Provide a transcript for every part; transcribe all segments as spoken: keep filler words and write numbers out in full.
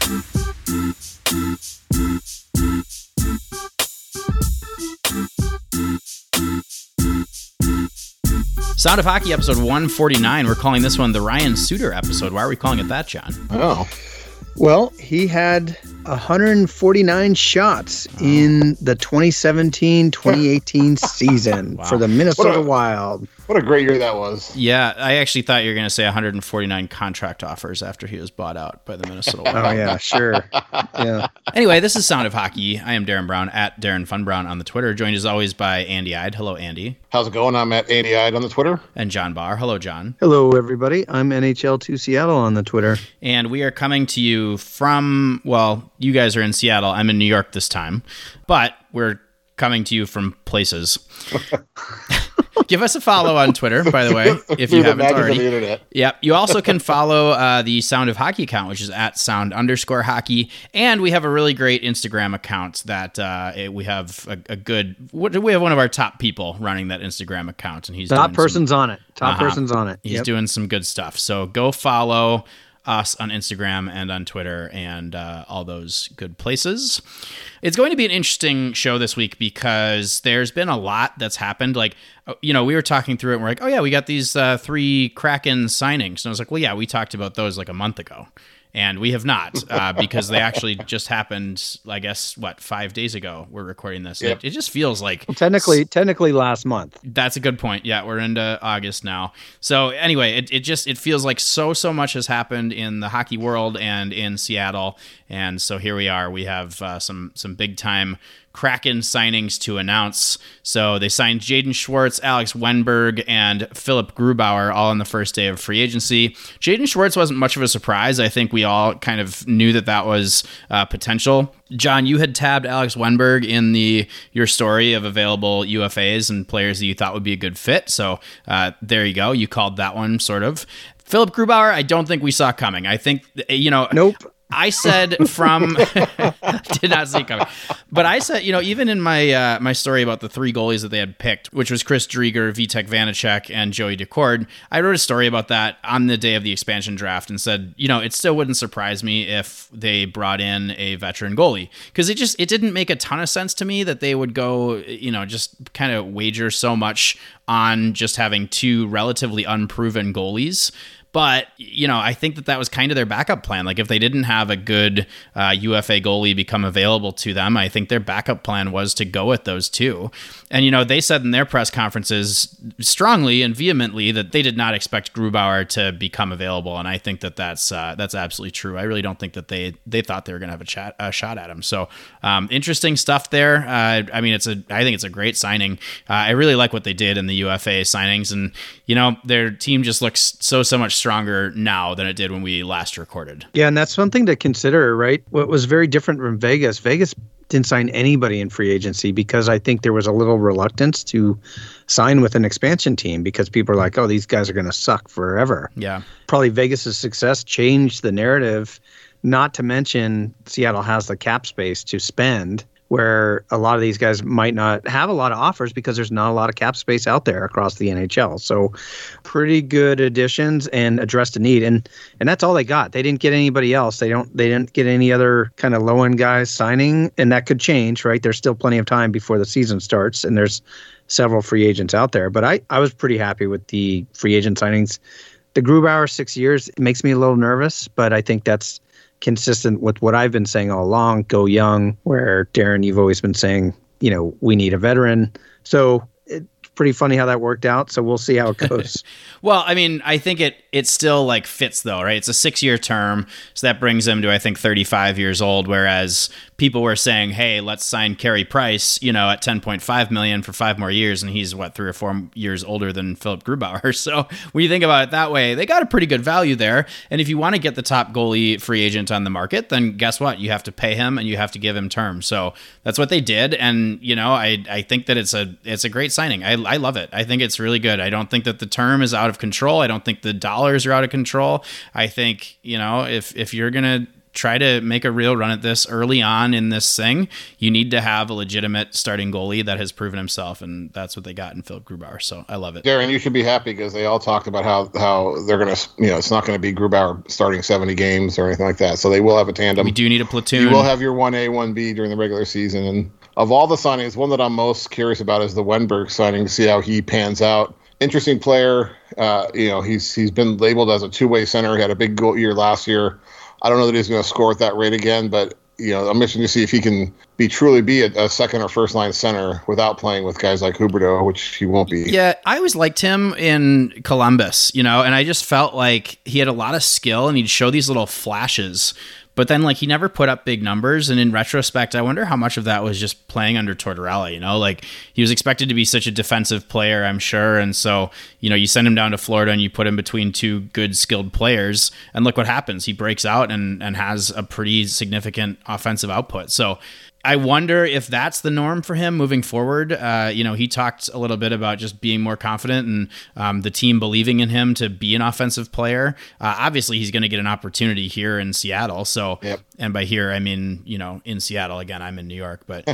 Sound of Hockey episode one forty-nine. We're calling this one the Ryan Suter episode. Why are we calling it that, John? Oh. Well, he had one hundred forty-nine shots oh. in the twenty seventeen twenty eighteen season wow. for the Minnesota what a, Wild. What a great year that was. Yeah, I actually thought you were going to say one hundred forty-nine contract offers after he was bought out by the Minnesota Wild. Oh, yeah, sure. Yeah. Anyway, this is Sound of Hockey. I am Darren Brown, at Darren Fun Brown on the Twitter, joined as always by Andy Ide. Hello, Andy. How's it going? I'm at Andy Ide on the Twitter. And John Barr. Hello, John. Hello, everybody. I'm N H L two Seattle on the Twitter. And we are coming to you from, well, you guys are in Seattle. I'm in New York this time. But we're coming to you from places. Give us a follow on Twitter, by the way, if you haven't already. Yep. You also can follow uh, the Sound of Hockey account, which is at sound underscore hockey. And we have a really great Instagram account that uh, it, we have a, a good, we have one of our top people running that Instagram account. And he's top person's some, on it. Top uh-huh, person's on it. He's yep. doing some good stuff. So go follow us on Instagram and on Twitter and uh, all those good places. It's going to be an interesting show this week because there's been a lot that's happened. Like, you know, we were talking through it and we're like, oh yeah, we got these uh, three Kraken signings. And I was like, well, yeah, we talked about those like a month ago. And we have not uh, because they actually just happened, I guess, what, five days ago we're recording this. Yep. It, it just feels like... Well, technically, technically last month. That's a good point. Yeah, we're into August now. So anyway, it, it just it feels like so, so much has happened in the hockey world and in Seattle. And so here we are. We have uh, some some big-time Kraken signings to announce. So they signed Jaden Schwartz, Alex Wenberg, and Philip Grubauer all on the first day of free agency. Jaden Schwartz wasn't much of a surprise. I think we all kind of knew that that was uh, potential. John, you had tabbed Alex Wenberg in the your story of available U F As and players that you thought would be a good fit. So uh, there you go. You called that one sort of. Philip Grubauer, I don't think we saw coming. I think, you know... Nope. I said from did not see it coming, but I said, you know, even in my uh, my story about the three goalies that they had picked, which was Chris Driedger, Vitek Vanacek, and Joey Daccord, I wrote a story about that on the day of the expansion draft and said, you know, it still wouldn't surprise me if they brought in a veteran goalie because it just it didn't make a ton of sense to me that they would go, you know, just kind of wager so much on just having two relatively unproven goalies. But, you know, I think that that was kind of their backup plan. Like if they didn't have a good uh, U F A goalie become available to them, I think their backup plan was to go with those two. And, you know, they said in their press conferences strongly and vehemently that they did not expect Grubauer to become available. And I think that that's uh, that's absolutely true. I really don't think that they they thought they were going to have a, chat, a shot at him. So um, interesting stuff there. Uh, I mean, it's a I think it's a great signing. Uh, I really like what they did in the U F A signings. And, you know, their team just looks so, so much stronger now than it did when we last recorded. Yeah, and that's something to consider, right? What was very different from Vegas, Vegas didn't sign anybody in free agency because I think there was a little reluctance to sign with an expansion team because people are like, oh, these guys are going to suck forever. Yeah. Probably Vegas's success changed the narrative, not to mention Seattle has the cap space to spend, where a lot of these guys might not have a lot of offers because there's not a lot of cap space out there across the N H L. So pretty good additions and addressed a need. And and that's all they got. They didn't get anybody else. They don't they didn't get any other kind of low end guys signing. And that could change, right? There's still plenty of time before the season starts. And there's several free agents out there. But I, I was pretty happy with the free agent signings. The Grubauer six years it makes me a little nervous, but I think that's consistent with what I've been saying all along, go young, where Darren, you've always been saying, you know, we need a veteran. So it's pretty funny how that worked out. So we'll see how it goes. Well, I mean, I think it it still like fits though, right? It's a six year term. So that brings him to, I think, thirty-five years old. Whereas people were saying, hey, let's sign Carey Price, you know, at ten point five million dollars for five more years. And he's what, three or four years older than Philip Grubauer. So when you think about it that way, they got a pretty good value there. And if you want to get the top goalie free agent on the market, then guess what? You have to pay him and you have to give him terms. So that's what they did. And, you know, I, I think that it's a, it's a great signing. I, I love it. I think it's really good. I don't think that the term is out of control. I don't think the dollars are out of control. I think, you know, if, if you're going to try to make a real run at this early on in this thing, you need to have a legitimate starting goalie that has proven himself, and that's what they got in Philip Grubauer. So I love it. Darren, you should be happy because they all talked about how how they're going to, you know, it's not going to be Grubauer starting seventy games or anything like that. So they will have a tandem. We do need a platoon. You will have your one A, one B during the regular season. And of all the signings, one that I'm most curious about is the Wenberg signing to see how he pans out. Interesting player. Uh, you know, he's he's been labeled as a two-way center. He had a big goal year last year. I don't know that he's going to score at that rate again, but you know, I'm interested to see if he can be truly be a, a second or first line center without playing with guys like Huberdeau, which he won't be. Yeah, I always liked him in Columbus, you know, and I just felt like he had a lot of skill and he'd show these little flashes. But then, like, he never put up big numbers. And in retrospect, I wonder how much of that was just playing under Tortorella, you know? Like, he was expected to be such a defensive player, I'm sure. And so, you know, you send him down to Florida and you put him between two good, skilled players. And look what happens. He breaks out and, and has a pretty significant offensive output. So I wonder if that's the norm for him moving forward. Uh, you know, he talked a little bit about just being more confident and um, the team believing in him to be an offensive player. Uh, obviously, he's going to get an opportunity here in Seattle. So, yep. And by here, I mean, you know, in Seattle. Again, I'm in New York, but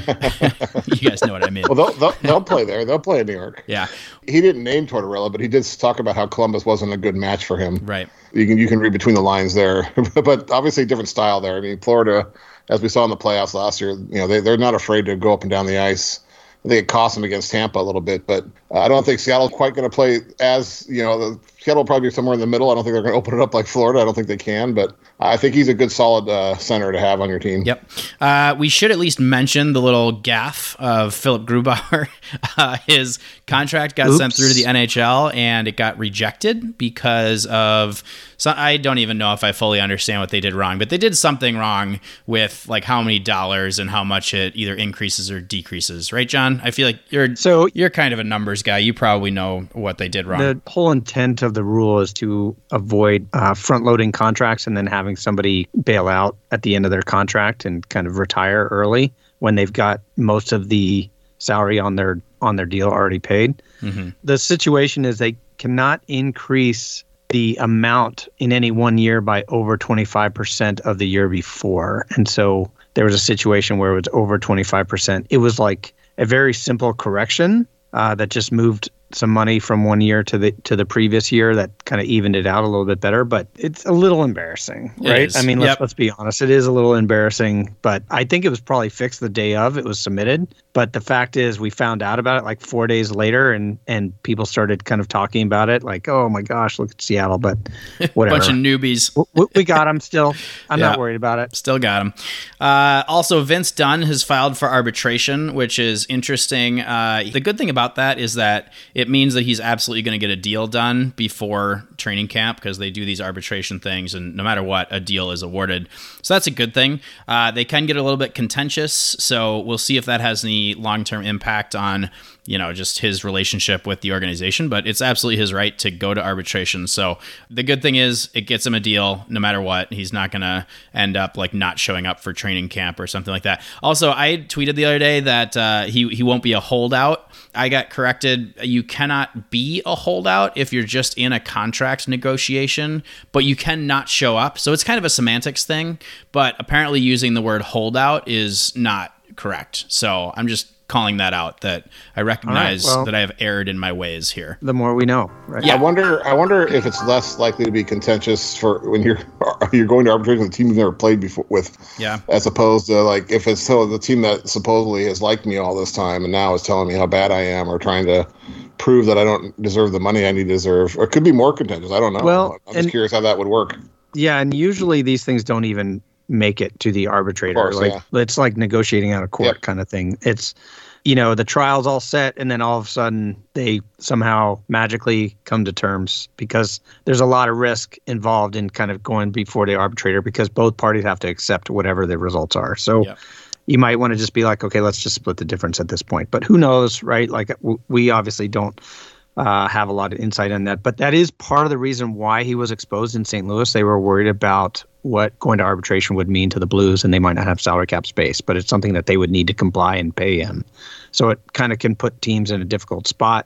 you guys know what I mean. Well, they'll, they'll, they'll play there. They'll play in New York. Yeah. He didn't name Tortorella, but he did talk about how Columbus wasn't a good match for him. Right. You can you can read between the lines there, but obviously different style there. I mean, Florida, as we saw in the playoffs last year, you know, they, they're not afraid to go up and down the ice. I think it cost them against Tampa a little bit, but uh, I don't think Seattle's quite going to play as, you know, the, Seattle will probably be somewhere in the middle. I don't think they're going to open it up like Florida. I don't think they can, but I think he's a good, solid uh, center to have on your team. Yep. Uh, we should at least mention the little gaffe of Philip Grubauer. Uh, his contract got Oops. sent through to the N H L, and it got rejected because of... So I don't even know if I fully understand what they did wrong, but they did something wrong with like how many dollars and how much it either increases or decreases, right, John? I feel like you're So you're kind of a numbers guy. You probably know what they did wrong. the whole intent of the rule is to avoid uh, front-loading contracts and then having somebody bail out at the end of their contract and kind of retire early when they've got most of the salary on their on their deal already paid. Mm-hmm. The situation is they cannot increase the amount in any one year by over twenty-five percent of the year before. And so there was a situation where it was over twenty-five percent. It was like a very simple correction uh, that just moved some money from one year to the to the previous year that kind of evened it out a little bit better, but it's a little embarrassing, It right? is. I mean, let's Yep. let's be honest. It is a little embarrassing, but I think it was probably fixed the day of it was submitted. But the fact is we found out about it like four days later and and people started kind of talking about it like, oh my gosh, look at Seattle, but whatever. Bunch of newbies. we, we got him still. I'm Yeah. not worried about it. Still got him. Uh, also, Vince Dunn has filed for arbitration, which is interesting. Uh, the good thing about that is that it means that he's absolutely going to get a deal done before training camp because they do these arbitration things, and no matter what, a deal is awarded. So that's a good thing. Uh, they can get a little bit contentious, so we'll see if that has any long-term impact on, you know, just his relationship with the organization, but it's absolutely his right to go to arbitration. So the good thing is it gets him a deal no matter what. He's not going to end up like not showing up for training camp or something like that. Also, I tweeted the other day that uh, he, he won't be a holdout. I got corrected. You cannot be a holdout if you're just in a contract negotiation, but you cannot show up. So it's kind of a semantics thing, but apparently using the word holdout is not correct. So I'm just calling that out, that I recognize All right, well, that I have erred in my ways here. The more we know, right? Yeah. I wonder. I wonder if it's less likely to be contentious for when you're you're going to arbitration with a team you've never played before with, Yeah. as opposed to like if it's so the team that supposedly has liked me all this time and now is telling me how bad I am or trying to prove that I don't deserve the money I need to deserve, or it could be more contentious. I don't know. Well, I'm just and- curious how that would work. Yeah, and usually these things don't even make it to the arbitrator. Of course, like yeah. it's like negotiating out of court Yep. kind of thing. It's, you know, the trial's all set and then all of a sudden they somehow magically come to terms because there's a lot of risk involved in kind of going before the arbitrator because both parties have to accept whatever the results are. So Yep. you might want to just be like, okay, let's just split the difference at this point. But who knows, right? Like w- we obviously don't uh, have a lot of insight on that. But that is part of the reason why he was exposed in Saint Louis. They were worried about what going to arbitration would mean to the Blues, and they might not have salary cap space, but it's something that they would need to comply and pay him. So it kind of can put teams in a difficult spot.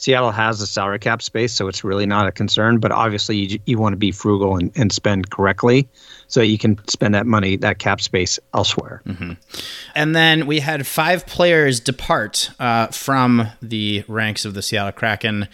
Seattle has the salary cap space, so it's really not a concern. But obviously, you, you want to be frugal and, and spend correctly so that you can spend that money, that cap space elsewhere. Mm-hmm. And then we had five players depart uh, from the ranks of the Seattle Kraken.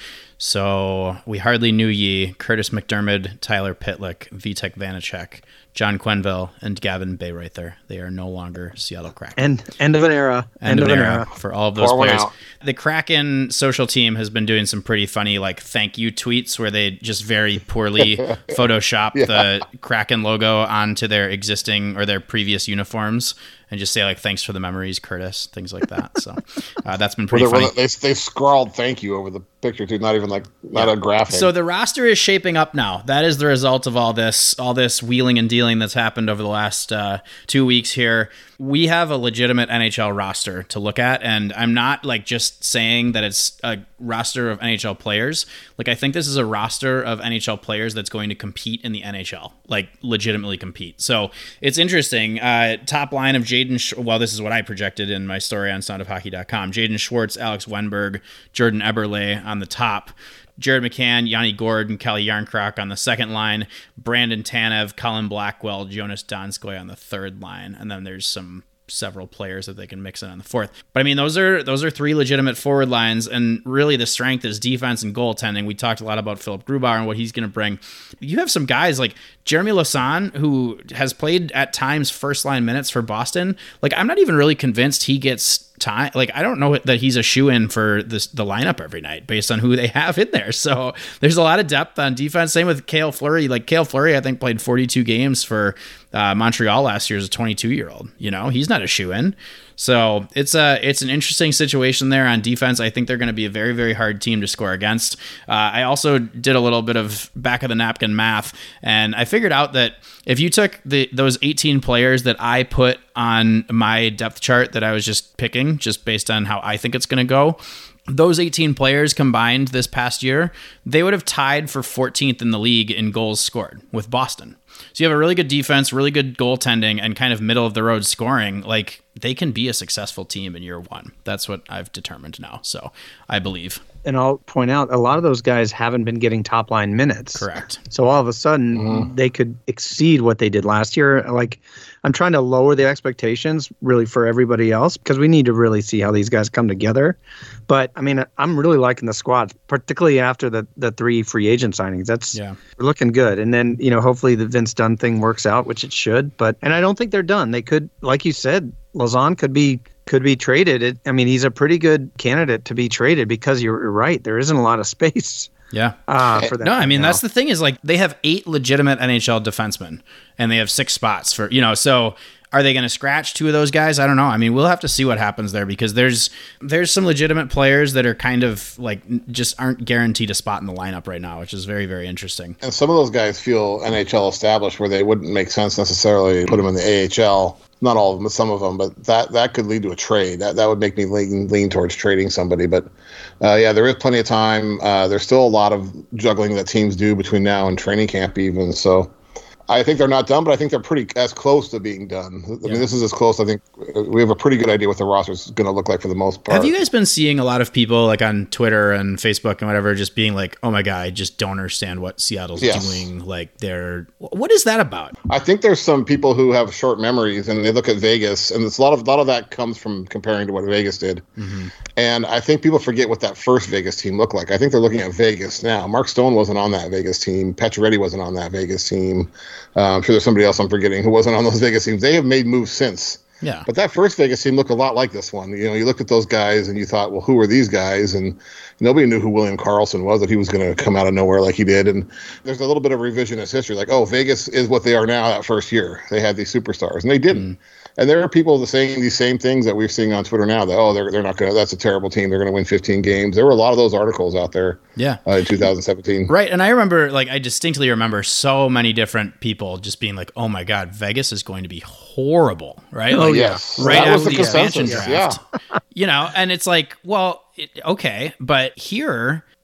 So we hardly knew ye: Curtis McDermott, Tyler Pitlick, Vitek Vanacek, John Quenneville, and Gavin Bayreuther. They are no longer Seattle Kraken. End, end of an era. End, end of an era, era for all of those Pour players. The Kraken social team has been doing some pretty funny like thank you tweets where they just very poorly Photoshop yeah. the Kraken logo onto their existing or their previous uniforms and just say like, thanks for the memories, Curtis, things like that. So uh, that's been pretty funny. They, they scrawled thank you over the picture too, not even like, not yeah. a graphic. So the roster is shaping up now. That is the result of all this, all this wheeling and dealing that's happened over the last uh, two weeks here. We have a legitimate N H L roster to look at, and I'm not like just saying that it's a roster of N H L players. Like I think this is a roster of N H L players that's going to compete in the N H L, like legitimately compete. So it's interesting. Uh, top line of Jaden, Sh- well, this is what I projected in my story on sound of hockey dot com. Jaden Schwartz, Alex Wenberg, Jordan Eberle on the top. Jared McCann, Yanni Gord, and Kelly Yarncroc on the second line. Brandon Tanev, Colin Blackwell, Jonas Donskoy on the third line. And then there's some several players that they can mix in on the fourth. But I mean, those are those are three legitimate forward lines, and really the strength is defense and goaltending. We talked a lot about Philip Grubauer and what he's going to bring. You have some guys like Jeremy Lassonde, who has played at times first line minutes for Boston. Like, I'm not even really convinced he gets time. Like, I don't know that he's a shoe-in for this, the lineup every night based on who they have in there. So there's a lot of depth on defense. Same with Cale Fleury. Like, Cale Fleury, I think, played forty-two games for uh, Montreal last year as a twenty-two-year-old. You know, he's not a shoe-in. So it's a it's an interesting situation there on defense. I think they're going to be a very, very hard team to score against. Uh, I also did a little bit of back of the napkin math, and I figured out that if you took the those eighteen players that I put on my depth chart that I was just picking, just based on how I think it's going to go, those eighteen players combined this past year, they would have tied for fourteenth in the league in goals scored with Boston. So you have a really good defense, really good goaltending, and kind of middle of the road scoring. Like, they can be a successful team in year one. That's what I've determined now. So I believe. And I'll point out, a lot of those guys haven't been getting top line minutes. Correct. So all of a sudden, mm-hmm. they could exceed what they did last year. Like, I'm trying to lower the expectations really for everybody else because we need to really see how these guys come together. But I mean, I'm really liking the squad, particularly after the, the three free agent signings. That's yeah. We're looking good. And then, you know, hopefully the Vince Dunn thing works out, which it should. But and I don't think they're done. They could, like you said, Lassonde could be could be traded. It, I mean, he's a pretty good candidate to be traded because you're, you're right. There isn't a lot of space. Yeah. Uh, for that no, I mean, now. That's the thing is like they have eight legitimate N H L defensemen and they have six spots for, you know, so are they going to scratch two of those guys? I don't know. I mean, we'll have to see what happens there because there's there's some legitimate players that are kind of like just aren't guaranteed a spot in the lineup right now, which is very, very interesting. And some of those guys feel N H L established where they wouldn't make sense necessarily to put them in the A H L. Not all of them, but some of them. But that, that could lead to a trade. That that would make me lean lean towards trading somebody. But uh, yeah, there is plenty of time. Uh, there's still a lot of juggling that teams do between now and training camp even. So I think they're not done, but I think they're pretty as close to being done. I yeah. mean, this is as close. I think we have a pretty good idea what the roster is going to look like for the most part. Have you guys been seeing a lot of people like on Twitter and Facebook and whatever, just being like, "Oh my god, I just don't understand what Seattle's yes. doing." Like, they're what is that about? I think there's some people who have short memories and they look at Vegas, and it's a lot of a lot of that comes from comparing to what Vegas did. Mm-hmm. And I think people forget what that first Vegas team looked like. I think they're looking at Vegas now. Mark Stone wasn't on that Vegas team. Pacioretty wasn't on that Vegas team. Uh, I'm sure there's somebody else I'm forgetting who wasn't on those Vegas teams. They have made moves since. Yeah. But that first Vegas team looked a lot like this one. You know, you looked at those guys and you thought, well, who are these guys? And nobody knew who William Karlsson was, that he was going to come out of nowhere like he did. And there's a little bit of revisionist history. Like, oh, Vegas is what they are now that first year. They had these superstars. And they didn't. Mm. And there are people saying these same things that we're seeing on Twitter now that, oh, they're they're not going to, that's a terrible team. They're going to win fifteen games. There were a lot of those articles out there yeah. uh, in two thousand seventeen. Right. And I remember, like, I distinctly remember so many different people just being like, oh my God, Vegas is going to be horrible. Right. Oh, like, yes. Right that after was the, the expansion consensus. draft. Yeah. You know, and it's like, well, it, okay, but here,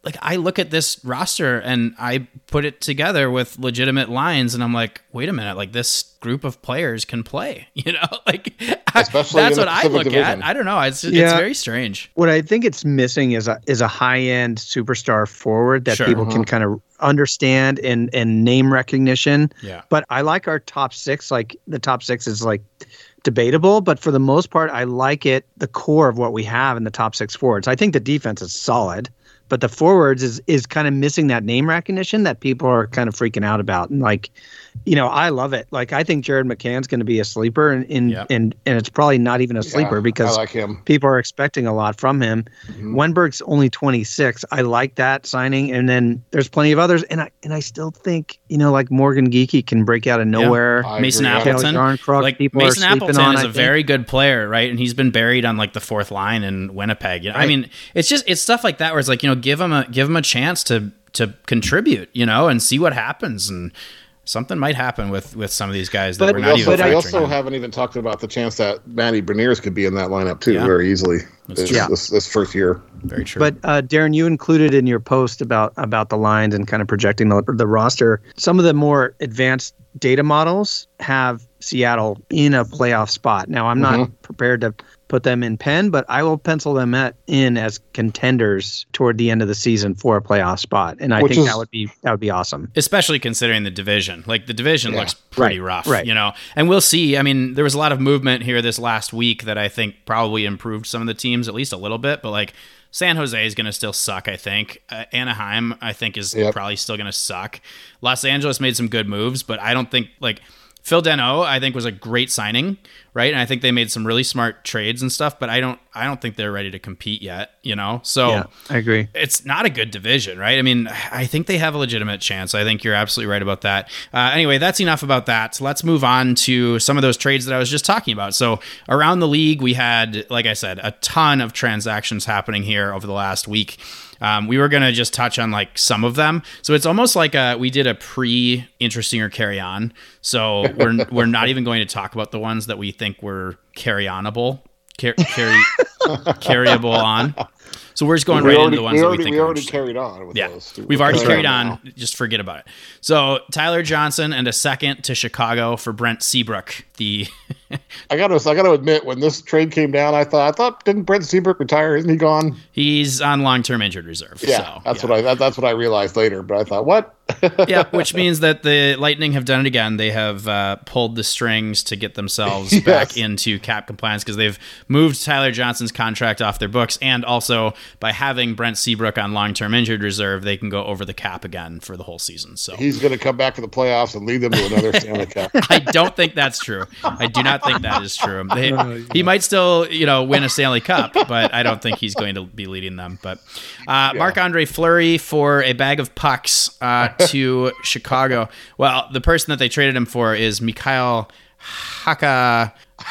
like I look at this roster and I put it together with legitimate lines, and I'm like, wait a minute, like this group of players can play, you know, like Especially that's in what the I Pacific look Division. at. I don't know. It's it's Yeah. very strange. What I think it's missing is a is a high end superstar forward that Sure. people Mhm. can kind of understand and and name recognition. Yeah. But I like our top six. Like the top six is like debatable, but for the most part, I like it. The core of what we have in the top six forwards. I think the defense is solid, but the forwards is is kind of missing that name recognition that people are kind of freaking out about. And like, you know, I love it. Like I think Jared McCann's going to be a sleeper, and and, Yep. and and it's probably not even a sleeper Yeah, because I like him. people are expecting a lot from him. Mhm. Wenberg's only twenty-six. I like that signing, and then there's plenty of others. And I and I still think, you know, like Morgan Geekie can break out of nowhere. I Mason agree. Appleton. Taylor Yarncroc, Like people Mason are sleeping Appleton on, is I a think. very good player, right? And he's been buried on like the fourth line in Winnipeg. You know, I Right. mean, it's just it's stuff like that where it's like, you know, give him a give him a chance to to contribute, you know, and see what happens, and something might happen with with some of these guys that But- we're We not also, even we factoring also in. haven't even talked about the chance that Matty Beniers could be in that lineup too, Yeah. very easily. That's This, true. Yeah. this, this first year. Very true. But uh, Darren, you included in your post about about the lines and kind of projecting the, the roster. Some of the more advanced data models have Seattle in a playoff spot. Now, I'm not Mhm. prepared to put them in pen, but I will pencil them at, in as contenders toward the end of the season for a playoff spot, and I Which think is- that would be that would be awesome. especially considering the division. Like the division Yeah. looks pretty Right, rough, right. you know. And we'll see. I mean, there was a lot of movement here this last week that I think probably improved some of the teams at least a little bit, but like San Jose is going to still suck, I think. Uh, Anaheim, I think, is Yep. probably still going to suck. Los Angeles made some good moves, but I don't think like Phil Deneau, I think, was a great signing, right? And I think they made some really smart trades and stuff, but I don't I don't think they're ready to compete yet, you know? So Yeah, I agree. it's not a good division, right? I mean, I think they have a legitimate chance. I think you're absolutely right about that. Uh, anyway, that's enough about that. So let's move on to some of those trades that I was just talking about. So around the league, we had, like I said, a ton of transactions happening here over the last week. Um, we were going to just touch on like some of them. So it's almost like a, we did a pre interesting or carry on. So we're, we're not even going to talk about the ones that we think were carry onable, car- carry, carryable on. So we're just going we right already, into the ones we that already, we think we are already interesting. carried on with Yeah, those. we've already Carry carried on on. now. Just forget about it. So Tyler Johnson and a second to Chicago for Brent Seabrook. The I gotta, I gotta admit, when this trade came down, I thought, I thought, didn't Brent Seabrook retire? Isn't he gone? he's on long-term injured reserve. Yeah, so, that's yeah. what I, that, that's what I realized later. But I thought, what? yeah, which means that the Lightning have done it again. They have uh, pulled the strings to get themselves Yes. back into cap compliance because they've moved Tyler Johnson's contract off their books, and also by having Brent Seabrook on long-term injured reserve, they can go over the cap again for the whole season. So He's gonna come back to the playoffs and lead them to another Stanley Cup. I don't think that's true. I do not think that is true. They, he might still, you know, win a Stanley Cup, but I don't think he's going to be leading them. But uh, Marc-Andre Fleury for a bag of pucks uh, to Chicago. Well, the person that they traded him for is Mikhail Haka.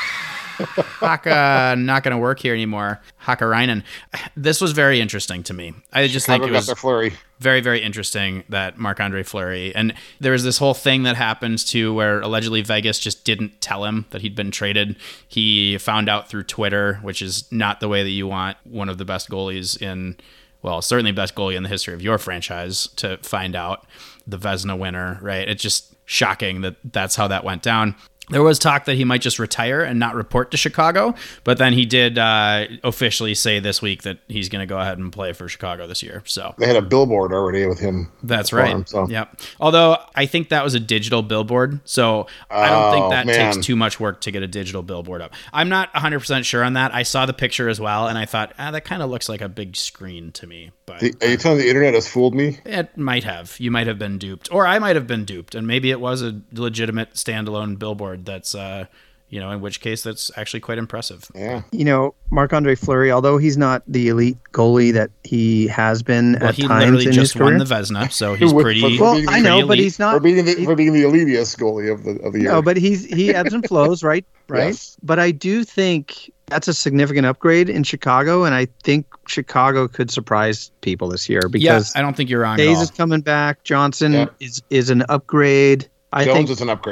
Haka not going to work here anymore. Hakarainen. This was very interesting to me. I just think Chicago it got was their Flurry. very, very interesting that Marc-Andre Fleury, and there was this whole thing that happened too where allegedly Vegas just didn't tell him that he'd been traded. He found out through Twitter, which is not the way that you want one of the best goalies in, well, certainly best goalie in the history of your franchise to find out, the Vezina winner, right? It's just shocking that that's how that went down. There was talk that he might just retire and not report to Chicago, but then he did uh, officially say this week that he's going to go ahead and play for Chicago this year. So They had a billboard already with him. that's for right. him, so. Yep. Although I think that was a digital billboard, so I don't think Oh, that man. takes too much work to get a digital billboard up. I'm not one hundred percent sure on that. I saw the picture as well, and I thought, ah, that kind of looks like a big screen to me. But The, are you telling me the internet has fooled me? it might have. You might have been duped, or I might have been duped, and maybe it was a legitimate standalone billboard. That's, uh, you know, in which case that's actually quite impressive. Yeah. You know, Marc-Andre Fleury, although he's not the elite goalie that he has been Well, at he times literally in just his career. won the Vezina, so he's With- pretty. for- for Well, being- I know, pretty but elite. he's For not. being the for being the elitiest goalie of the of the year. No, but he's he ebbs and flows, right? Right. Yes. But I do think that's a significant upgrade in Chicago, and I think Chicago could surprise people this year Yeah, because I don't think you're wrong at Hayes all. is coming back. Johnson Yeah. is is an upgrade. I Jones think is an upgrade.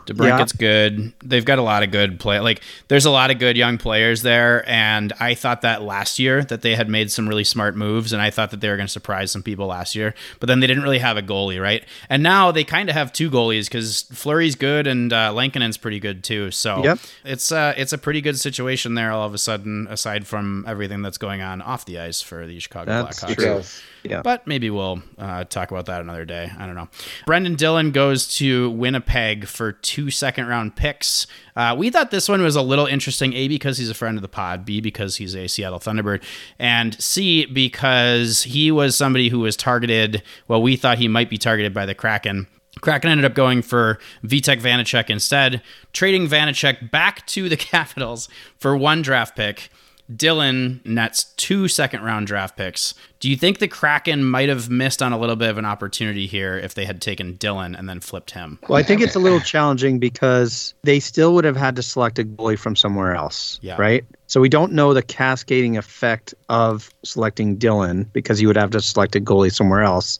DeBrincat's yeah. good. They've got a lot of good play. Like, there's a lot of good young players there, and I thought that last year that they had made some really smart moves, and I thought that they were going to surprise some people last year. But then they didn't really have a goalie, right? And now they kind of have two goalies because Fleury's good and uh, Lankinen's pretty good too. So yep. it's uh, it's a pretty good situation there. All of a sudden, aside from everything that's going on off the ice for the Chicago that's Blackhawks. True. Yeah. But maybe we'll uh, talk about that another day. I don't know. Brendan Dillon goes to Winnipeg for two second round picks. Uh, we thought this one was a little interesting, A, because he's a friend of the pod, B, because he's a Seattle Thunderbird, and C, because he was somebody who was targeted, well, we thought he might be targeted by the Kraken. Kraken ended up going for Vitek Vanacek instead, trading Vanacek back to the Capitals for one draft pick. Dillon nets two second-round draft picks. Do you think the Kraken might have missed on a little bit of an opportunity here if they had taken Dillon and then flipped him? Well, I think it's a little challenging because they still would have had to select a goalie from somewhere else, yeah. right? So we don't know the cascading effect of selecting Dillon because you would have to select a goalie somewhere else.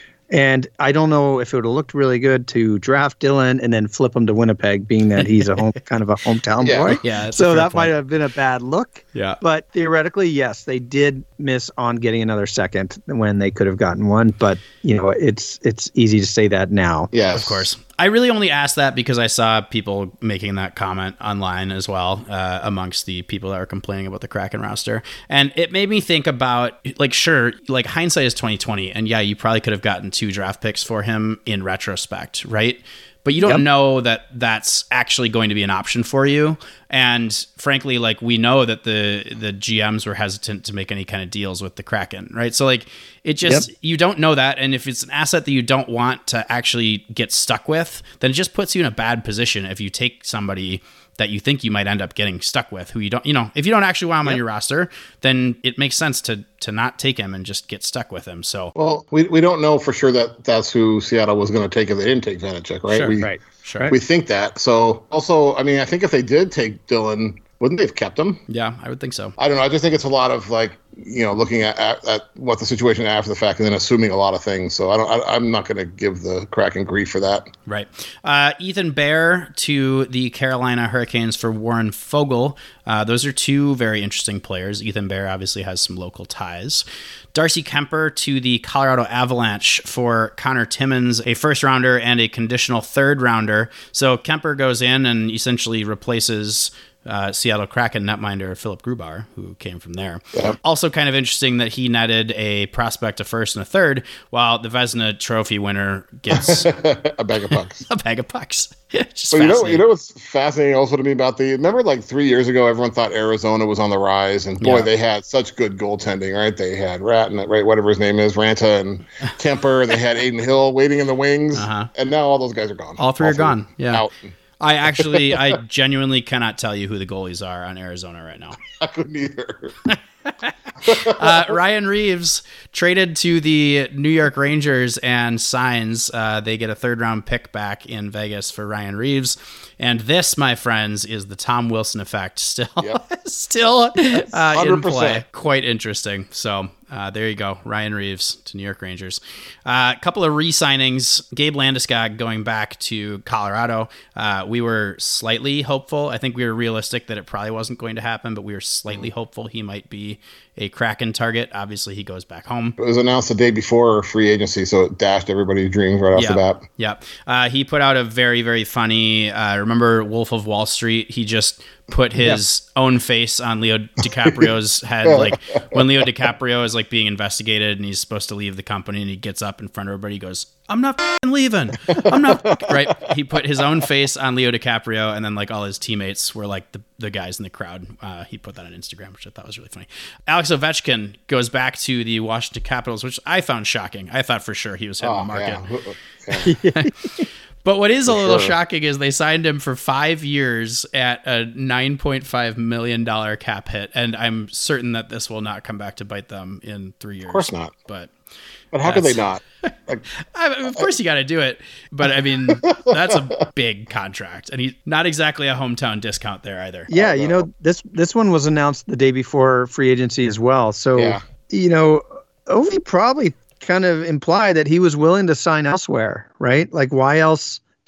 And I don't know if it would have looked really good to draft Dillon and then flip him to Winnipeg, being that he's a home kind of a hometown yeah. boy. Yeah, so that point. might have been a bad look. Yeah. But theoretically, yes, they did miss on getting another second when they could have gotten one. But you know, it's it's easy to say that now. Yes, of course. I really only asked that because I saw people making that comment online as well, uh, amongst the people that were complaining about the Kraken roster. And it made me think about, like, sure, like hindsight is twenty twenty. And yeah, you probably could have gotten two draft picks for him in retrospect, right? But you don't yep. know that that's actually going to be an option for you. And frankly, like, we know that the the G Ms were hesitant to make any kind of deals with the Kraken, right? So like, it just, yep. you don't know that. And if it's an asset that you don't want to actually get stuck with, then it just puts you in a bad position if you take somebody that you think you might end up getting stuck with, who you don't, you know, if you don't actually want him yep. on your roster, then it makes sense to to not take him and just get stuck with him. So, well, we we don't know for sure that that's who Seattle was going to take if they didn't take Vanacek, right? Sure, we, right, sure. We think that. So, also, I mean, I think if they did take Dillon, wouldn't they have kept him? Yeah, I would think so. I don't know. I just think it's a lot of, like, you know, looking at, at, at what the situation after the fact and then assuming a lot of things. So I don't, I, I'm not going to give the Kraken grief for that. Right. Uh, Ethan Bear to the Carolina Hurricanes for Warren Foegele. Uh, those are two very interesting players. Ethan Bear obviously has some local ties. Darcy Kemper to the Colorado Avalanche for Connor Timmins, a first rounder and a conditional third rounder. So Kemper goes in and essentially replaces Uh, Seattle Kraken netminder Philip Grubauer, who came from there. Yeah. Also kind of interesting that he netted a prospect, a first and a third, while the Vezina Trophy winner gets a bag of pucks. a bag of pucks. Just but you know, you know what's fascinating also to me about the, remember like three years ago, everyone thought Arizona was on the rise, and boy, yeah. they had such good goaltending, right? They had Ratton, right, whatever his name is, Ranta and Kemper, and they had Aiden Hill waiting in the wings, uh-huh. and now all those guys are gone. All three all are three gone. Yeah. Out. I actually, I genuinely cannot tell you who the goalies are on Arizona right now. I couldn't either. uh, Ryan Reeves traded to the New York Rangers and signs. Uh, they get a third round pick back in Vegas for Ryan Reeves. And this, my friends, is the Tom Wilson effect still, yep. still uh, in play. Quite interesting. So uh, there you go. Ryan Reeves to New York Rangers. A uh, couple of re-signings. Gabe Landeskog going back to Colorado. Uh, we were slightly hopeful. I think we were realistic that it probably wasn't going to happen, but we were slightly mm-hmm. hopeful he might be a Kraken target. Obviously, he goes back home. It was announced the day before free agency, so it dashed everybody's dreams right off yep. the bat. Yep. Uh, he put out a very, very funny, uh, remember Wolf of Wall Street? He just put his yep. own face on Leo DiCaprio's head. Like when Leo DiCaprio is like being investigated and he's supposed to leave the company and he gets up in front of everybody, he goes, I'm not leaving. I'm not right. He put his own face on Leo DiCaprio, and then like all his teammates were like the, the guys in the crowd. Uh, he put that on Instagram, which I thought was really funny. Alex Ovechkin goes back to the Washington Capitals, which I found shocking. I thought for sure he was hitting oh, the market. Yeah. Yeah. But what is a little sure. shocking is they signed him for five years at a nine point five million dollars cap hit. And I'm certain that this will not come back to bite them in three years. Of course not. But but how could they not? Like, I mean, of course you got to do it. But I mean, that's a big contract. And he's not exactly a hometown discount there either. Yeah, you know, this this one was announced the day before free agency as well. So, yeah. you know, Ovi probably kind of implied that he was willing to sign elsewhere, right? Like, why else do it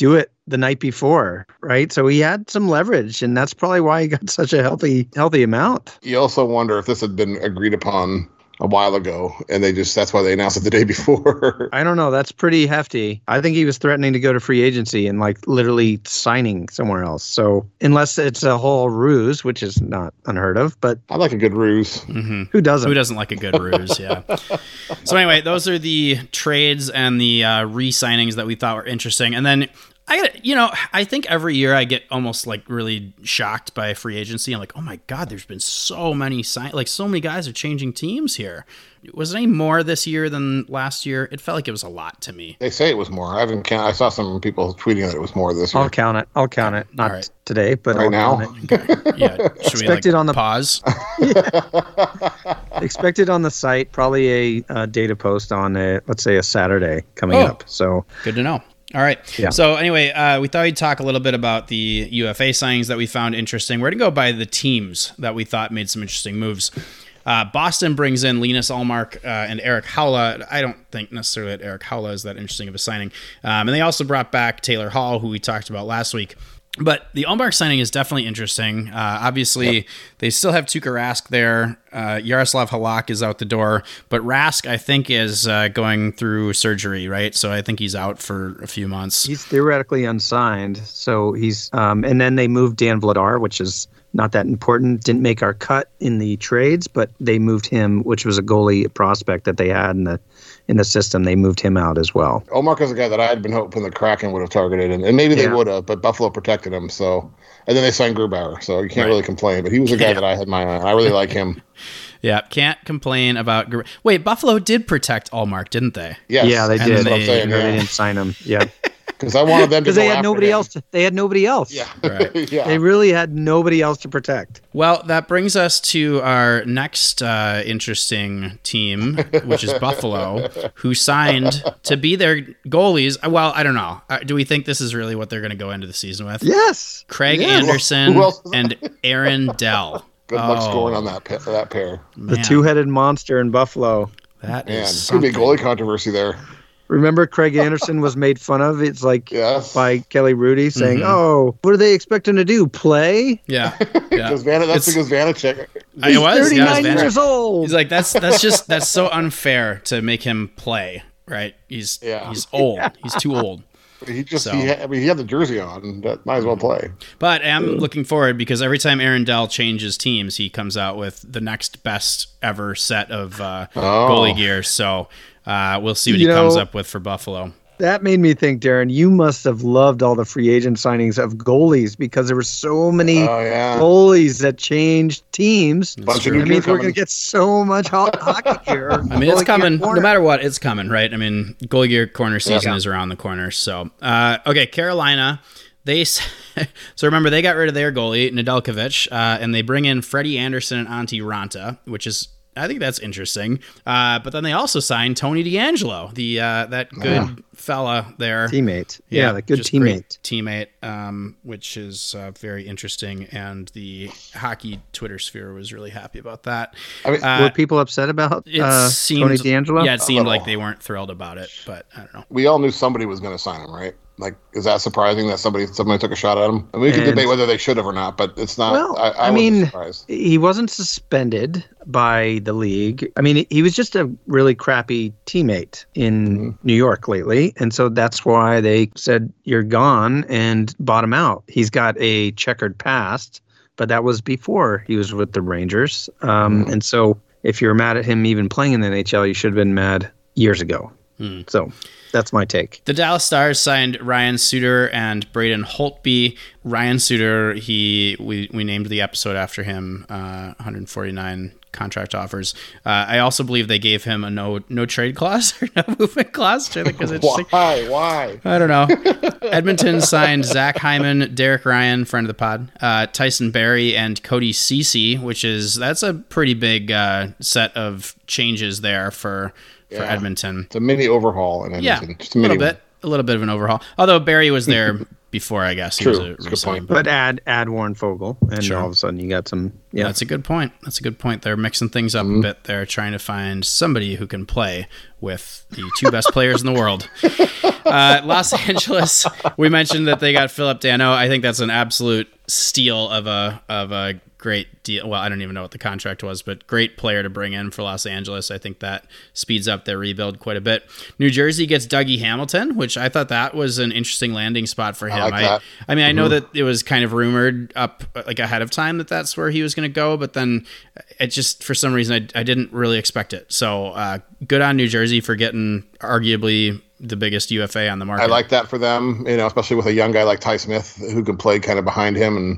the night before, right? So he had some leverage, and that's probably why he got such a healthy healthy amount. You also wonder if this had been agreed upon a while ago, and they just that's why they announced it the day before. I don't know. That's pretty hefty. I think he was threatening to go to free agency and like literally signing somewhere else. So unless it's a whole ruse, which is not unheard of, but I like a good ruse. Mm-hmm. Who doesn't? Who doesn't like a good ruse? Yeah. So anyway, those are the trades and the uh, re-signings that we thought were interesting. And then I got, you know, I think every year I get almost like really shocked by free agency. I'm like, oh my God, there's been so many sign, like so many guys are changing teams here. Was it any more this year than last year? It felt like it was a lot to me. They say it was more. I haven't count. I saw some people tweeting that it was more this year. I'll count it. I'll count it. Not right. today, but right I'll now. Count it. Okay. Yeah. Should we like Expected on the- pause? Expected on the site, probably a uh, data post on a, let's say a Saturday coming Oh. up. So Good to know. All right. Yeah. So anyway, uh, we thought we'd talk a little bit about the U F A signings that we found interesting. We're going to go by the teams that we thought made some interesting moves. Uh, Boston brings in Linus Ullmark uh, and Eric Haula. I don't think necessarily that Eric Haula is that interesting of a signing. Um, and they also brought back Taylor Hall, who we talked about last week. But the Ullmark signing is definitely interesting. Uh, obviously, yep. They still have Tuukka Rask there. Uh, Yaroslav Halak is out the door. But Rask, I think, is uh, going through surgery, right? So I think he's out for a few months. He's theoretically unsigned. So he's, um, and then they moved Dan Vladar, which is not that important. Didn't make our cut in the trades, but they moved him, which was a goalie prospect that they had in the in the system. They moved him out as well. Omar is a guy that I had been hoping the Kraken would have targeted, and, and maybe they Yeah. would have, but Buffalo protected him. So, and then they signed Grubauer, so you can't right. really complain. But he was a guy yeah. that I had my eye on. I really like him. Yeah, can't complain about. Gr- Wait, Buffalo did protect Ullmark, didn't they? Yes. Yeah, they And did. they- I'm saying, yeah. They didn't sign him. Yeah. Because I wanted them to Because they go had after nobody him. else. To, they had nobody else. Yeah. Right. yeah. They really had nobody else to protect. Well, that brings us to our next uh, interesting team, which is Buffalo, who signed to be their goalies. Well, I don't know. Uh, do we think this is really what they're going to go into the season with? Yes. Craig yes. Anderson Who else is and Aaron Dell. Good luck Oh, scoring on that, pa- that pair. The man, two-headed monster in Buffalo. That Man, is it's going to be a something. goalie controversy there. Remember Craig Anderson was made fun of? It's like Yes. by Kelly Rudy saying, Mhm. oh, what are they expecting to do? Play? Yeah, yeah. Because Van- that's It's- because Vanacek. I- it was, thirty-nine yeah, it was Van- years old. He's like, that's that's just that's so unfair to make him play, right? He's Yeah. he's old. He's too old. He just, So. he ha- I mean, he had the jersey on. That might as well play. But I'm looking forward because every time Aaron Dell changes teams, he comes out with the next best ever set of uh, Oh. goalie gear. So uh, we'll see what You he comes know- up with for Buffalo. That made me think, Darren, you must have loved all the free agent signings of goalies because there were so many Oh, yeah. goalies that changed teams. That's Bunch true. of That new means gear we're going coming. to get so much ho- hockey here. I mean, it's coming. No matter what, it's coming, right? I mean, goalie gear corner season Yeah. is around the corner. So, uh, okay, Carolina. They s- so remember they got rid of their goalie Nedeljkovic, uh, and they bring in Freddie Anderson and Antti Ranta, which is I think that's interesting. Uh, but then they also signed Tony DeAngelo, the uh, that good Yeah. fella there. Teammate. Yeah, the good just great teammate. Teammate, um, which is uh, very interesting, and the hockey Twitter sphere was really happy about that. I mean, Uh, Were people upset about it uh, seemed, Tony DeAngelo? Yeah, it seemed little. like they weren't thrilled about it, but I don't know. we all knew somebody was going to sign him, right? Like, is that surprising that somebody somebody took a shot at him? I mean, we can And- debate whether they should have or not, but it's not. Well, I, I, I wasn't mean, surprised. he wasn't suspended by the league. I mean, he was just a really crappy teammate in Mm-hmm. New York lately. And so that's why they said, you're gone, and bought him out. He's got a checkered past, but that was before he was with the Rangers. Um, Mhm. And so if you're mad at him even playing in the N H L, you should have been mad years ago. Hmm. So that's my take. The Dallas Stars signed Ryan Suter and Braden Holtby. Ryan Suter, he we, we named the episode after him, uh, one hundred forty-nine contract offers. Uh, I also believe they gave him a no no trade clause or no movement clause, which I think was interesting. Why? Why? I don't know. Edmonton signed Zach Hyman, Derek Ryan, friend of the pod, uh, Tyson Barrie, and Cody Ceci, which is that's a pretty big uh, set of changes there for for Yeah. Edmonton. It's a mini overhaul in Yeah, Edmonton. Just a a mini little bit, a little bit of an overhaul. Although Barry was there before, I guess, he True. was a That's a good re-sign. point. But add add Warren Fogle, and Sure. all of a sudden you got some. Yeah, That's a good point. That's a good point. They're mixing things up Mm-hmm. a bit. They're trying to find somebody who can play with the two best players in the world. Uh, Los Angeles, we mentioned that they got Philip Dano. I think that's an absolute steal of a of a great deal. Well, I don't even know what the contract was, but great player to bring in for Los Angeles. I think that speeds up their rebuild quite a bit. New Jersey gets Dougie Hamilton, which I thought that was an interesting landing spot for him. I like that. I mean, I know that it was kind of rumored up like ahead of time that that's where he was going to go, but then it just, for some reason, I, I didn't really expect it. So uh, good on New Jersey for getting arguably the biggest U F A on the market. I like that for them, you know, especially with a young guy like Ty Smith who can play kind of behind him. And,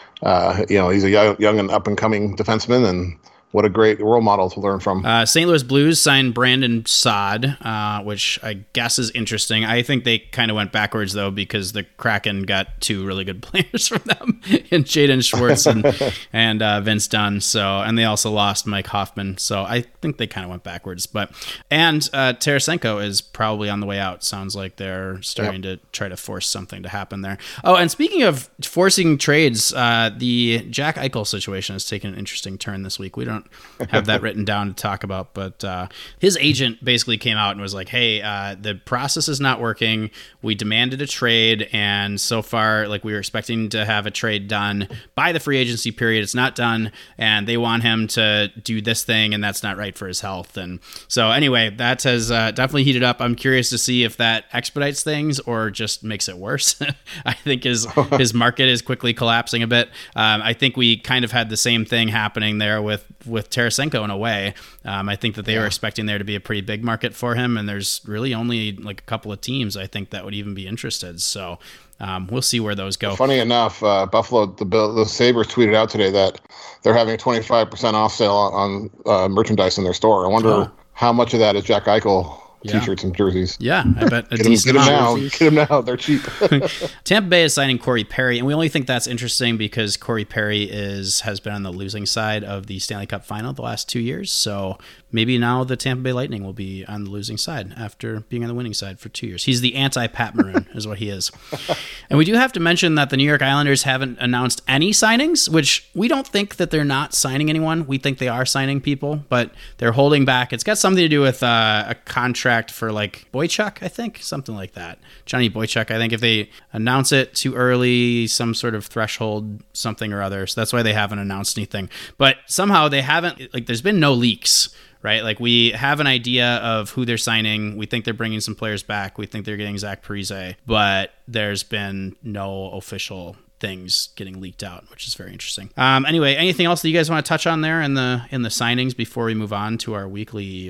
uh, you know, he's a young, young and up and coming defenseman, and what a great role model to learn from. Uh, Saint Louis Blues signed Brandon Saad, uh, which I guess is interesting. I think they kind of went backwards, though, because the Kraken got two really good players from them in Jaden Schwartz and, and uh, Vince Dunn. So, and they also lost Mike Hoffman. So I think they kind of went backwards. But And uh, Tarasenko is probably on the way out. Sounds like they're starting yep. to try to force something to happen there. Oh, and speaking of forcing trades, uh, the Jack Eichel situation has taken an interesting turn this week. We don't have that written down to talk about, but uh, his agent basically came out and was like, hey, uh, the process is not working. We demanded a trade, and so far, like, we were expecting to have a trade done by the free agency period. It's not done, and they want him to do this thing, and that's not right for his health. And so anyway, that has uh, definitely heated up. I'm curious to see if that expedites things or just makes it worse. I think his his market is quickly collapsing a bit. Um, I think we kind of had the same thing happening there with with Tarasenko in a way. Um, I think that they yeah. were expecting there to be a pretty big market for him, and there's really only like a couple of teams I think that would even be interested. So um, we'll see where those go. Funny enough, uh, Buffalo, the the Sabres tweeted out today that they're having a twenty-five percent off sale on, on uh, merchandise in their store. I wonder oh. how much of that is Jack Eichel Yeah. T-shirts and jerseys. Yeah, I bet a get them, decent get them amount. now. Get them now. They're cheap. Tampa Bay is signing Corey Perry, and we only think that's interesting because Corey Perry is has been on the losing side of the Stanley Cup final the last two years. So maybe now the Tampa Bay Lightning will be on the losing side after being on the winning side for two years. He's the anti-Pat Maroon is what he is. And we do have to mention that the New York Islanders haven't announced any signings, which we don't think that they're not signing anyone. We think they are signing people, but they're holding back. It's got something to do with uh, a contract for like Boychuk, I think, something like that. Johnny Boychuk, I think if they announce it too early, some sort of threshold, something or other. So that's why they haven't announced anything. But somehow they haven't, like, there's been no leaks, right? Like, we have an idea of who they're signing. We think they're bringing some players back. We think they're getting Zach Parise, but there's been no official things getting leaked out, which is very interesting. Um, anyway, anything else that you guys want to touch on there in the in the signings before we move on to our weekly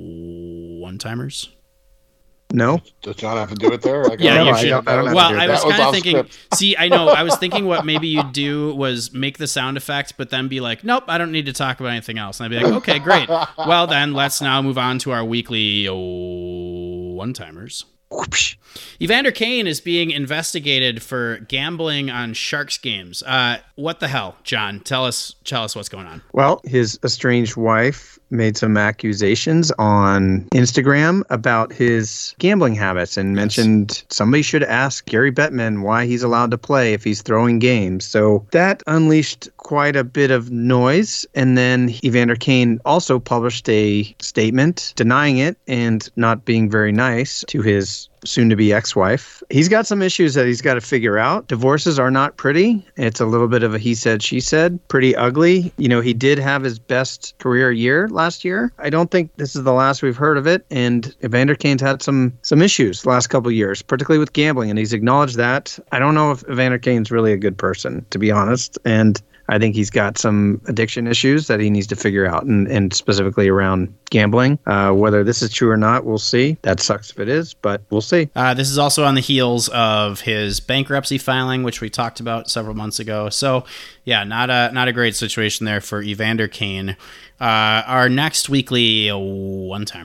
one-timers? No. Does John have to do it there? Like, yeah, no, you I should. don't- I don't have well, to do I that. was That was kind of off thinking. script. See, I know. I was thinking what maybe you'd do was make the sound effect, but then be like, "Nope, I don't need to talk about anything else." And I'd be like, "Okay, great. Well, then let's now move on to our weekly oh, one-timers." Whoopsh. Evander Kane is being investigated for gambling on Sharks games. Uh, what the hell, John? Tell us, tell us what's going on. Well, his estranged wife made some accusations on Instagram about his gambling habits and Yes. mentioned somebody should ask Gary Bettman why he's allowed to play if he's throwing games. So that unleashed quite a bit of noise. And then Evander Kane also published a statement denying it and not being very nice to his soon-to-be ex-wife. He's got some issues that he's got to figure out. Divorces are not pretty. It's a little bit of a he said, she said. Pretty ugly. You know, he did have his best career year last year. I don't think this is the last we've heard of it. And Evander Kane's had some some issues the last couple of years, particularly with gambling, and he's acknowledged that. I don't know if Evander Kane's really a good person, to be honest. And I think he's got some addiction issues that he needs to figure out, and, and specifically around gambling. Uh, whether this is true or not, we'll see. That sucks if it is, but we'll see. Uh, this is also on the heels of his bankruptcy filing, which we talked about several months ago. So, yeah, not a not a great situation there for Evander Kane. Uh, our next weekly one-timer.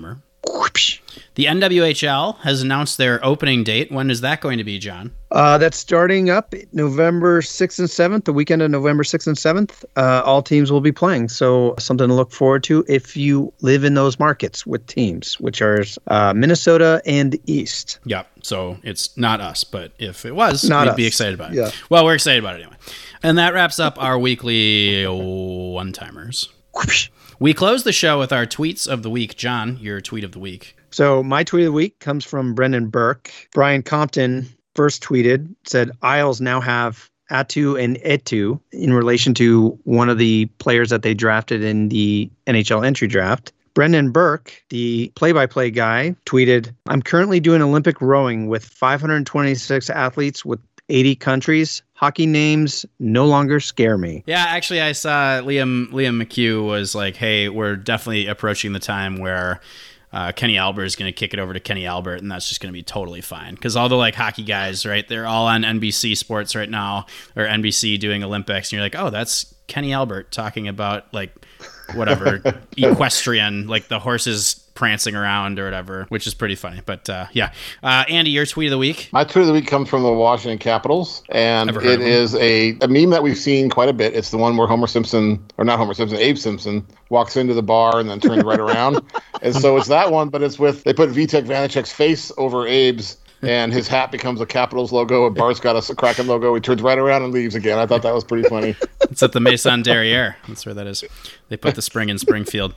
Whoopsh. The N W H L has announced their opening date. When is that going to be, John? Uh, that's starting up November sixth and seventh, the weekend of November sixth and seventh. Uh, all teams will be playing. So something to look forward to if you live in those markets with teams, which are uh, Minnesota and East. Yep. So it's not us, but if it was, Not we'd us. be excited about it. Yeah. Well, we're excited about it anyway. And that wraps up our weekly one-timers. Whoopsh. We close the show with our tweets of the week. John, your tweet of the week. So my tweet of the week comes from Brendan Burke. Brian Compton first tweeted, said, Isles now have Atu and Etu in relation to one of the players that they drafted in the N H L entry draft. Brendan Burke, the play-by-play guy, tweeted, I'm currently doing Olympic rowing with five hundred twenty-six athletes with eighty countries. Hockey names no longer scare me. Yeah, actually, I saw Liam Liam McHugh was like, hey, we're definitely approaching the time where uh, Kenny Albert is going to kick it over to Kenny Albert, and that's just going to be totally fine. Because all the like hockey guys, right, they're all on N B C Sports right now, or N B C doing Olympics, and you're like, oh, that's Kenny Albert talking about like whatever equestrian, like the horses prancing around or whatever, which is pretty funny. But uh, yeah, uh, Andy, your tweet of the week. My tweet of the week comes from the Washington Capitals, and Never heard it of them. is a, a meme that we've seen quite a bit. It's the one where Homer Simpson, or not Homer Simpson, Abe Simpson, walks into the bar and then turns right around. And so it's that one, but it's with, they put Vitek Vanacek's face over Abe's, and his hat becomes a Capitals logo, and Bart's got a Kraken logo. He turns right around and leaves again. I thought that was pretty funny. It's at the Maison Derriere. That's where that is. They put the spring in Springfield.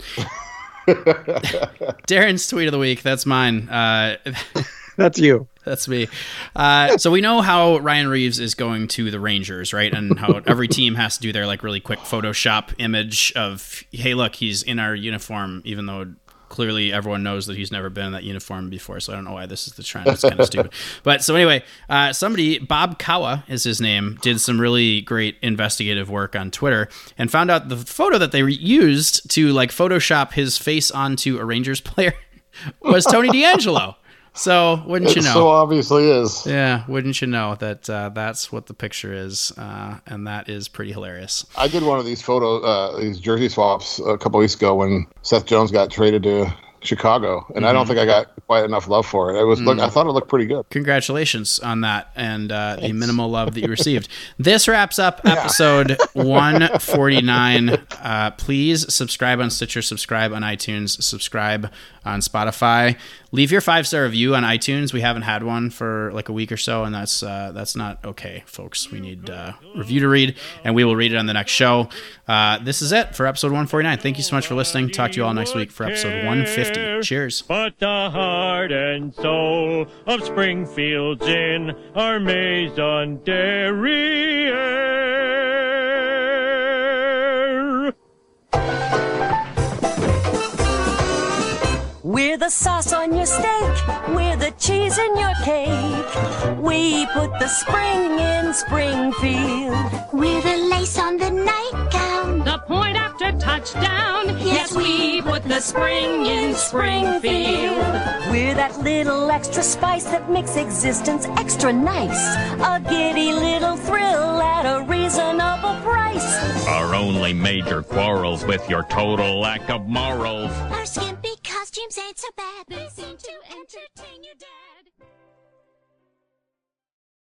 Darren's tweet of the week. That's mine. Uh, That's you. That's me. Uh, so we know how Ryan Reeves is going to the Rangers, right? And how every team has to do their like really quick Photoshop image of, hey, look, he's in our uniform, even though clearly everyone knows that he's never been in that uniform before. So I don't know why this is the trend. It's kind of stupid. But so anyway, uh, somebody, Bob Kawa is his name, did some really great investigative work on Twitter and found out the photo that they used to like Photoshop his face onto a Rangers player was Tony D'Angelo. So wouldn't you It know? so obviously is. Yeah, wouldn't you know that uh, that's what the picture is, uh, and that is pretty hilarious. I did one of these photo, uh, these jersey swaps a couple weeks ago when Seth Jones got traded to Chicago, and mm-hmm. I don't think I got quite enough love for it. It was, mm. look, I thought it looked pretty good. Congratulations on that and uh, the minimal love that you received. This wraps up episode one forty-nine. Uh, please subscribe on Stitcher, subscribe on iTunes, subscribe on Spotify. Leave your five-star review on iTunes. We haven't had one for like a week or so, and that's uh, that's not okay, folks. We need uh, review to read, and we will read it on the next show. Uh, this is it for episode one forty-nine. Thank you so much for listening. Talk to you all next week for episode one fifty. Cheers. But the heart and soul of Springfield's in our Maison Derriere. We're the sauce on your steak, we're the cheese in your cake. We put the spring in Springfield. We're the lace on the nightgown. The point after touchdown. Yes, we put the spring in Springfield. We're that little extra spice that makes existence extra nice. A giddy little thrill at a reasonable price. Our only major quarrels with your total lack of morals. Our skimpy costumes ain't so bad. They seem to entertain your dad.